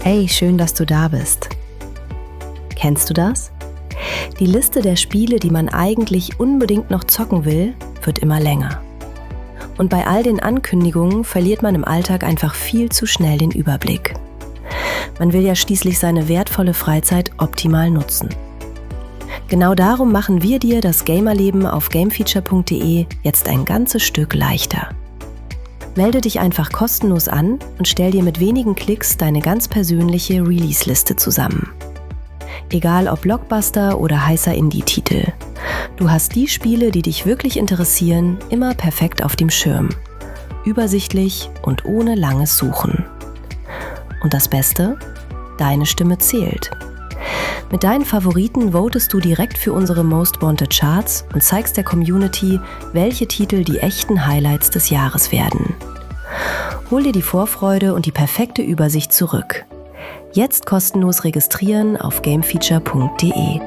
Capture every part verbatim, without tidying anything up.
Hey, schön, dass du da bist. Kennst du das? Die Liste der Spiele, die man eigentlich unbedingt noch zocken will, wird immer länger. Und bei all den Ankündigungen verliert man im Alltag einfach viel zu schnell den Überblick. Man will ja schließlich seine wertvolle Freizeit optimal nutzen. Genau darum machen wir dir das Gamerleben auf gamefeature punkt de jetzt ein ganzes Stück leichter. Melde dich einfach kostenlos an und stell dir mit wenigen Klicks deine ganz persönliche Release-Liste zusammen. Egal ob Blockbuster oder heißer Indie-Titel. Du hast die Spiele, die dich wirklich interessieren, immer perfekt auf dem Schirm. Übersichtlich und ohne langes Suchen. Und das Beste? Deine Stimme zählt. Mit deinen Favoriten votest du direkt für unsere Most Wanted Charts und zeigst der Community, welche Titel die echten Highlights des Jahres werden. Hol dir die Vorfreude und die perfekte Übersicht zurück. Jetzt kostenlos registrieren auf gamefeature punkt de.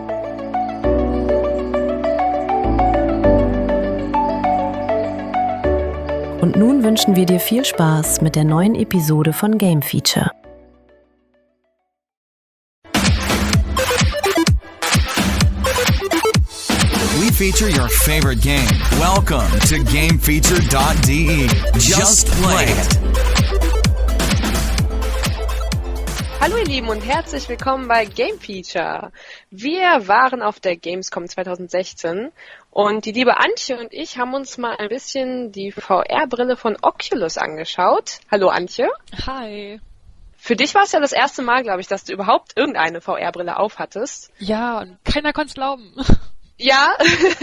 Und nun wünschen wir dir viel Spaß mit der neuen Episode von Game Feature. We feature your favorite game. Welcome to gamefeature dot de. Just play it. Hallo ihr Lieben und herzlich willkommen bei Game Feature. Wir waren auf der Gamescom zwanzig sechzehn und die liebe Antje und ich haben uns mal ein bisschen die V R-Brille von Oculus angeschaut. Hallo Antje. Hi. Für dich war es ja das erste Mal, glaube ich, dass du überhaupt irgendeine V R-Brille aufhattest. Ja, und keiner konnte es glauben. Ja,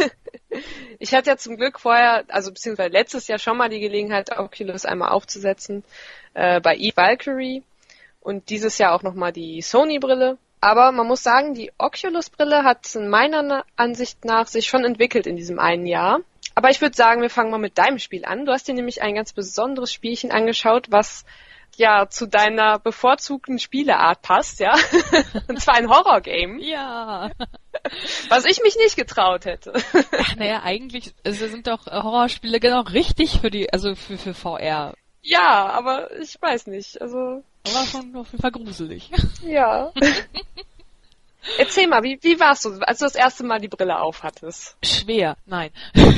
ich hatte ja zum Glück vorher, also beziehungsweise letztes Jahr schon mal die Gelegenheit, Oculus einmal aufzusetzen äh, bei eValkyrie und dieses Jahr auch nochmal die Sony-Brille. Aber man muss sagen, die Oculus-Brille hat in meiner Ansicht nach sich schon entwickelt in diesem einen Jahr. Aber ich würde sagen, wir fangen mal mit deinem Spiel an. Du hast dir nämlich ein ganz besonderes Spielchen angeschaut, was ja zu deiner bevorzugten Spieleart passt, ja. Und zwar ein Horror-Game. Ja. Was ich mich nicht getraut hätte. Ach, naja, eigentlich also sind doch Horrorspiele genau richtig für die, also für, für V R. Ja, aber ich weiß nicht, also. War schon auf jeden Fall gruselig. Ja. Erzähl mal, wie, wie warst du, als du das erste Mal die Brille aufhattest? Schwer, nein.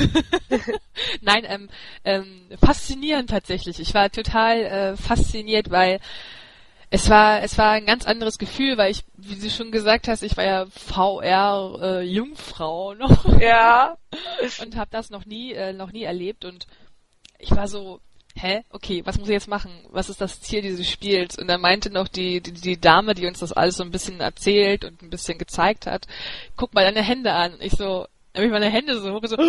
Nein, ähm, ähm, faszinierend tatsächlich. Ich war total äh, fasziniert, weil es war es war ein ganz anderes Gefühl, weil ich, wie du schon gesagt hast, ich war ja V R-Jungfrau äh, noch. Ja. Und habe das noch nie äh, noch nie erlebt und ich war so, hä, okay, was muss ich jetzt machen? Was ist das Ziel dieses Spiels? Und dann meinte noch die, die, die Dame, die uns das alles so ein bisschen erzählt und ein bisschen gezeigt hat, guck mal deine Hände an. Und ich so, habe ich meine Hände so hoch und so,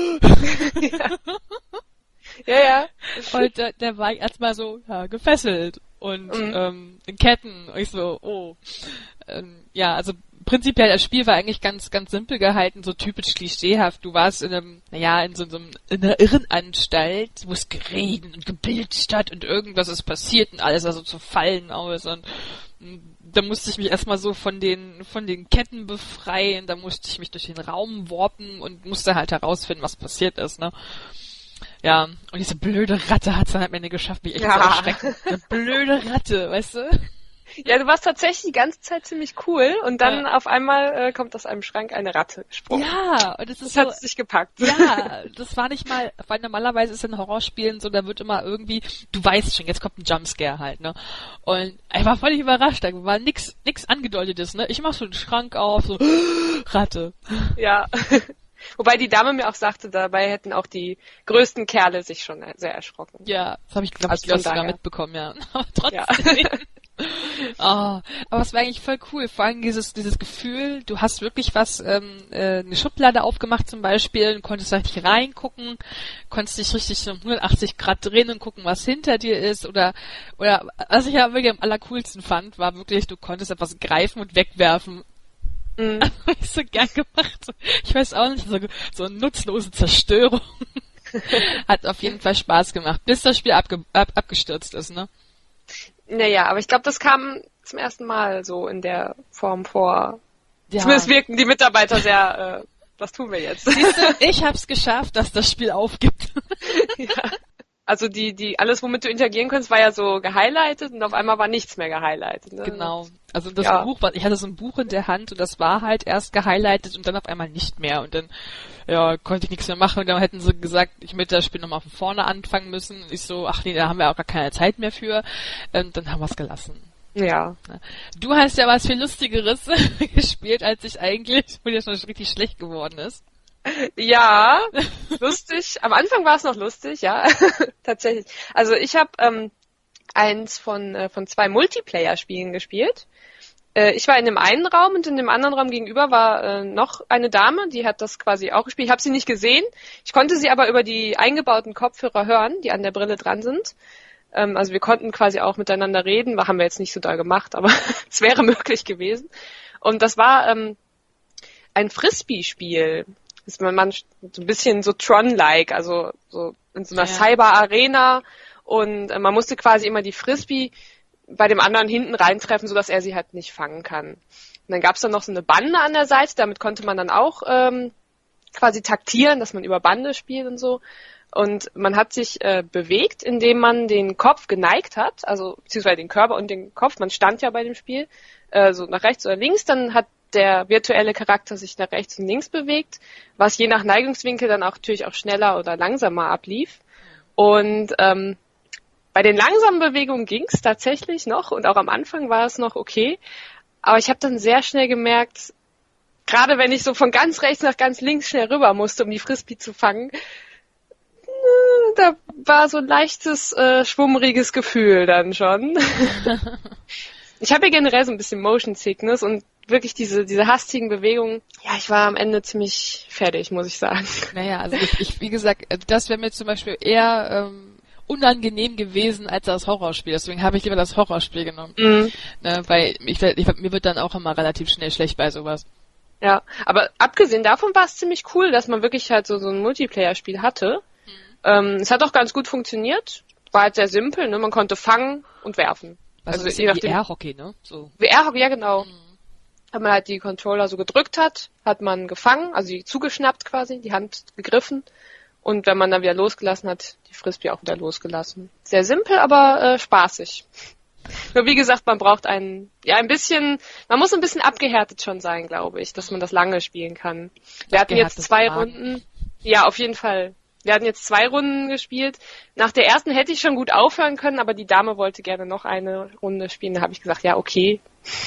ja. Ja, ja. Und äh, der war erstmal so, ja, gefesselt und mhm. ähm, in Ketten. Und ich so, oh. Ähm, ja, also prinzipiell, das Spiel war eigentlich ganz, ganz simpel gehalten, so typisch klischeehaft. Du warst in einem, naja, in so, so einem, in einer Irrenanstalt, wo es geregnet und gebilzt hat und irgendwas ist passiert und alles also zu fallen aus und mh, da musste ich mich erstmal so von den, von den Ketten befreien, da musste ich mich durch den Raum warpen und musste halt herausfinden, was passiert ist, ne. Ja, und diese blöde Ratte hat es dann am Ende geschafft, mich echt ja. zu erschrecken. Eine blöde Ratte, weißt du? Ja, du warst tatsächlich die ganze Zeit ziemlich cool und dann ja. auf einmal äh, kommt aus einem Schrank eine Ratte gesprungen. Ja, und das ist das so, hat es dich gepackt. Ja, das war nicht mal, weil normalerweise ist in Horrorspielen so, da wird immer irgendwie, du weißt schon, jetzt kommt ein Jumpscare halt, ne? Und ich war völlig überrascht, da war nix, nix angedeutetes, ne? Ich mach so den Schrank auf, so, Ratte. Ja. Wobei die Dame mir auch sagte, dabei hätten auch die größten Kerle sich schon sehr erschrocken. Ja, das habe ich, glaube also ich, sogar mitbekommen, ja. Aber trotzdem. Ja. Oh, aber es war eigentlich voll cool, vor allem dieses dieses Gefühl, du hast wirklich was, ähm, äh, eine Schublade aufgemacht zum Beispiel, und konntest da richtig reingucken, konntest dich richtig so hundertachtzig Grad drehen und gucken, was hinter dir ist, oder oder was ich ja wirklich am allercoolsten fand, war wirklich, du konntest etwas greifen und wegwerfen. Mhm. Das hab ich so gern gemacht. Ich weiß auch nicht, so, so eine nutzlose Zerstörung. Hat auf jeden Fall Spaß gemacht, bis das Spiel abge- ab- abgestürzt ist, ne? Naja, aber ich glaube, das kam zum ersten Mal so in der Form vor. Ja. Zumindest wirken die Mitarbeiter sehr, äh, was tun wir jetzt? Siehst du, ich hab's geschafft, dass das Spiel aufgibt. Ja. Also die, die, alles, womit du interagieren konntest, war ja so gehighlightet und auf einmal war nichts mehr gehighlightet. Ne? Genau. Also das ja. Buch, ich hatte so ein Buch in der Hand und das war halt erst gehighlightet und dann auf einmal nicht mehr. Und dann, ja, konnte ich nichts mehr machen und dann hätten sie gesagt, ich möchte das Spiel nochmal von vorne anfangen müssen. Und ich so, ach nee, da haben wir auch gar keine Zeit mehr für. Und dann haben wir es gelassen. Ja. Du hast ja was viel Lustigeres gespielt, als ich eigentlich, wo dir schon richtig schlecht geworden ist. Ja, lustig. Am Anfang war es noch lustig, ja, tatsächlich. Also ich habe ähm, eins von äh, von zwei Multiplayer-Spielen gespielt. Äh, ich war in dem einen Raum und in dem anderen Raum gegenüber war äh, noch eine Dame, die hat das quasi auch gespielt. Ich habe sie nicht gesehen. Ich konnte sie aber über die eingebauten Kopfhörer hören, die an der Brille dran sind. Ähm, also wir konnten quasi auch miteinander reden. Haben wir jetzt nicht so doll gemacht, aber es wäre möglich gewesen. Und das war ähm, ein Frisbee-Spiel. Ist man, man so ein bisschen so Tron-like, also so in so einer ja. Cyber-Arena und äh, man musste quasi immer die Frisbee bei dem anderen hinten reintreffen, sodass er sie halt nicht fangen kann. Und dann gab's dann noch so eine Bande an der Seite, damit konnte man dann auch ähm, quasi taktieren, dass man über Bande spielt und so. Und man hat sich äh, bewegt, indem man den Kopf geneigt hat, also beziehungsweise den Körper und den Kopf, man stand ja bei dem Spiel, äh, so nach rechts oder links, dann hat der virtuelle Charakter sich nach rechts und links bewegt, was je nach Neigungswinkel dann auch natürlich auch schneller oder langsamer ablief. Und ähm, bei den langsamen Bewegungen ging's tatsächlich noch und auch am Anfang war es noch okay. Aber ich habe dann sehr schnell gemerkt, gerade wenn ich so von ganz rechts nach ganz links schnell rüber musste, um die Frisbee zu fangen, da war so ein leichtes, äh, schwummriges Gefühl dann schon. Ich habe ja generell so ein bisschen Motion Sickness und wirklich diese diese hastigen Bewegungen, ja, ich war am Ende ziemlich fertig, muss ich sagen. Naja, also ich, ich wie gesagt, das wäre mir zum Beispiel eher ähm, unangenehm gewesen als das Horrorspiel. Deswegen habe ich lieber das Horrorspiel genommen. Mhm. Ne, weil ich, ich, mir wird dann auch immer relativ schnell schlecht bei sowas. Ja, aber abgesehen davon war es ziemlich cool, dass man wirklich halt so, so ein Multiplayer-Spiel hatte. Mhm. Ähm, es hat auch ganz gut funktioniert. War halt sehr simpel, ne? Man konnte fangen und werfen. Also, also wie V R-Hockey, ne? So. V R-Hockey, ja genau. Mhm. Wenn man halt die Controller so gedrückt hat, hat man gefangen, also die zugeschnappt quasi, die Hand gegriffen. Und wenn man dann wieder losgelassen hat, die Frisbee auch wieder losgelassen. Sehr simpel, aber äh, spaßig. Nur wie gesagt, man braucht ein, ja ein bisschen, man muss ein bisschen abgehärtet schon sein, glaube ich, dass man das lange spielen kann. Wir hatten jetzt zwei Runden. Ja, auf jeden Fall. Wir hatten jetzt zwei Runden gespielt. Nach der ersten hätte ich schon gut aufhören können, aber die Dame wollte gerne noch eine Runde spielen. Da habe ich gesagt, ja, okay.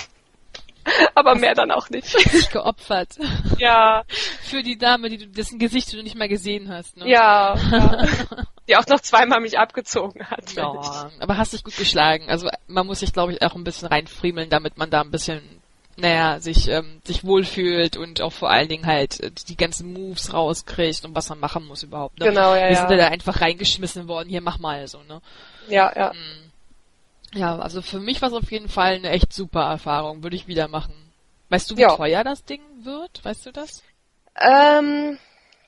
Aber mehr dann auch nicht. Sich geopfert. Ja. Für die Dame, die du, dessen Gesicht du nicht mal gesehen hast, ne? Ja. ja. Die auch noch zweimal mich abgezogen hat. Ja, aber hast dich gut geschlagen. Also man muss sich, glaube ich, auch ein bisschen reinfriemeln, damit man da ein bisschen, naja, sich ähm, sich wohlfühlt und auch vor allen Dingen halt äh, die ganzen Moves rauskriegt und was man machen muss überhaupt. Ne? Genau, ja. Wir sind ja. da einfach reingeschmissen worden, hier mach mal so, ne? Ja, ja. Mhm. Ja, also für mich war es auf jeden Fall eine echt super Erfahrung. Würde ich wieder machen. Weißt du, wie ja. teuer das Ding wird? Weißt du das? Ähm,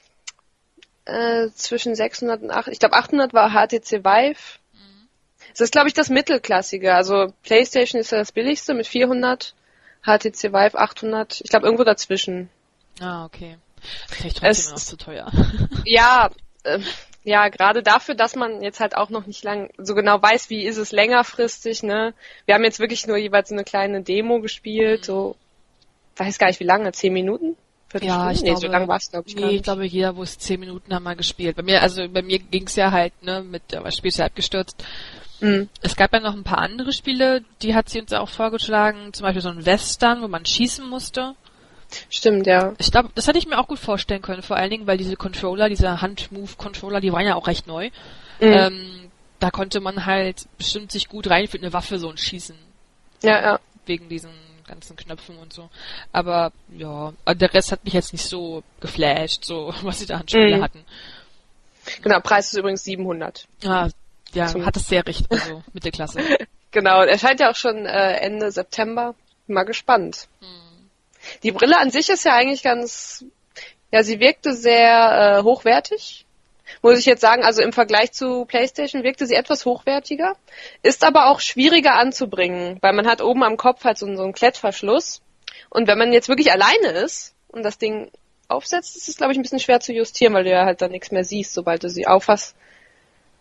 äh, zwischen sechshundert und achthundert. Ich glaube, achthundert war H T C Vive. Mhm. Das ist, glaube ich, das Mittelklassige. Also PlayStation ist ja das billigste mit vierhundert. H T C Vive achthundert. Ich glaube, irgendwo dazwischen. Ah, okay. Vielleicht trotzdem es, noch zu teuer. Ja, äh, Ja, gerade dafür, dass man jetzt halt auch noch nicht lang so genau weiß, wie ist es längerfristig, ne? Wir haben jetzt wirklich nur jeweils eine kleine Demo gespielt, so, weiß gar nicht wie lange, zehn Minuten? Ja, ich nee, glaube, so lange war es, glaube ich, nee, gar nicht. ich glaube, jeder, wo es zehn Minuten haben wir gespielt. Bei mir, also bei mir ging's ja halt, ne, mit, das Spiel ist ja abgestürzt. Mhm. Es gab ja noch ein paar andere Spiele, die hat sie uns auch vorgeschlagen, zum Beispiel so ein Western, wo man schießen musste. Stimmt, ja. Ich glaube, das hätte ich mir auch gut vorstellen können, vor allen Dingen, weil diese Controller, diese Hand-Move-Controller, die waren ja auch recht neu. Mhm. Ähm, da konnte man halt bestimmt sich gut rein für eine Waffe so und schießen. Ja, ja. Wegen diesen ganzen Knöpfen und so. Aber, ja, der Rest hat mich jetzt nicht so geflasht, so, was sie da an Spiele mhm. hatten. Genau, Preis ist übrigens siebenhundert. Ah, ja, Zum hat es sehr recht, also, Mittelklasse. Genau, erscheint ja auch schon äh, Ende September. Mal gespannt. Mhm. Die Brille an sich ist ja eigentlich ganz, ja, sie wirkte sehr äh, hochwertig, muss ich jetzt sagen. Also im Vergleich zu PlayStation wirkte sie etwas hochwertiger, ist aber auch schwieriger anzubringen, weil man hat oben am Kopf halt so, so einen Klettverschluss. Und wenn man jetzt wirklich alleine ist und das Ding aufsetzt, ist es, glaube ich, ein bisschen schwer zu justieren, weil du ja halt dann nichts mehr siehst, sobald du sie aufhast.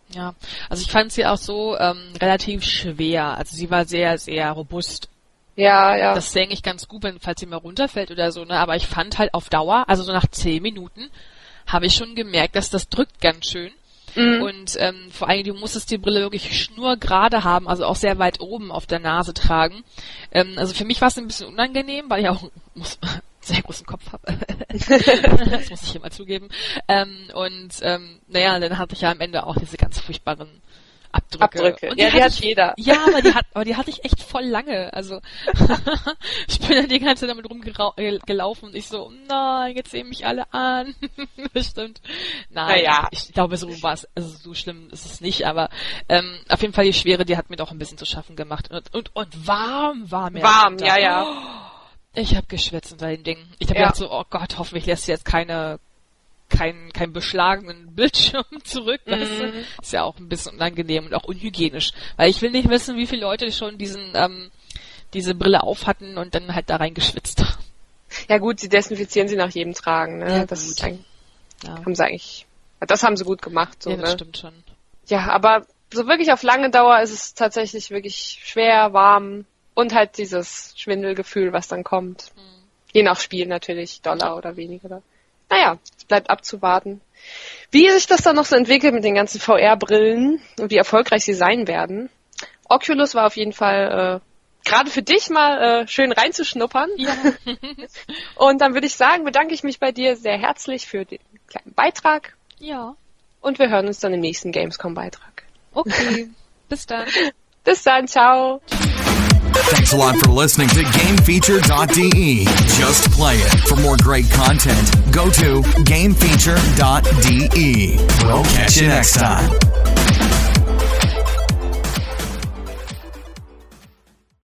Ja, also ich fand sie auch so ähm, relativ schwer. Also sie war sehr, sehr robust. Ja, ja. Das ist eigentlich ganz gut, wenn, falls sie mal runterfällt oder so, ne? Aber ich fand halt auf Dauer, also so nach zehn Minuten, habe ich schon gemerkt, dass das drückt ganz schön. Mhm. Und ähm, vor allem, du musstest die Brille wirklich schnurgerade haben, also auch sehr weit oben auf der Nase tragen. Ähm, also für mich war es ein bisschen unangenehm, weil ich auch muss, sehr großen Kopf habe. Das muss ich hier mal zugeben. Ähm, und ähm, naja, dann hatte ich ja am Ende auch diese ganz furchtbaren Abdrücke. Abdrücke. Und die ja, die hatte hat ich, jeder. Ja, aber die hat, aber die hatte ich echt voll lange. Also ich bin ja die ganze Zeit damit rumgelaufen und ich so, nein, jetzt sehen mich alle an. Bestimmt. Nein, naja. Ich glaube, so war es, also so schlimm ist es nicht, aber ähm, auf jeden Fall die Schwere, die hat mir doch ein bisschen zu schaffen gemacht. Und und, und warm war mir. Warm, ja, ja. Ich habe geschwitzt unter den Dingen. Ich habe ja. gedacht so, oh Gott, hoffentlich lässt sie jetzt keine keinen kein beschlagenen Bildschirm zurück. Mhm. Weißt du? Ist ja auch ein bisschen unangenehm und auch unhygienisch. Weil ich will nicht wissen, wie viele Leute schon diesen ähm, diese Brille auf hatten und dann halt da reingeschwitzt haben. Ja gut, sie desinfizieren sie nach jedem Tragen. Ne? Ja, das gut. ist eigentlich, Ja. haben sie eigentlich, das haben sie gut gemacht. So, Ja, das ne? stimmt schon. Ja, aber so wirklich auf lange Dauer ist es tatsächlich wirklich schwer, warm und halt dieses Schwindelgefühl, was dann kommt. Mhm. Je nach Spiel natürlich, Dollar oder weniger. Naja, es bleibt abzuwarten, wie sich das dann noch so entwickelt mit den ganzen V R-Brillen und wie erfolgreich sie sein werden. Oculus war auf jeden Fall äh, gerade für dich mal äh, schön reinzuschnuppern. Ja. Und dann würde ich sagen, bedanke ich mich bei dir sehr herzlich für den kleinen Beitrag. Ja. Und wir hören uns dann im nächsten Gamescom-Beitrag. Okay, bis dann. Bis dann, ciao. Thanks a lot for listening to game feature dot d e. Just play it. For more great content, go to game feature dot d e. We'll catch you next time.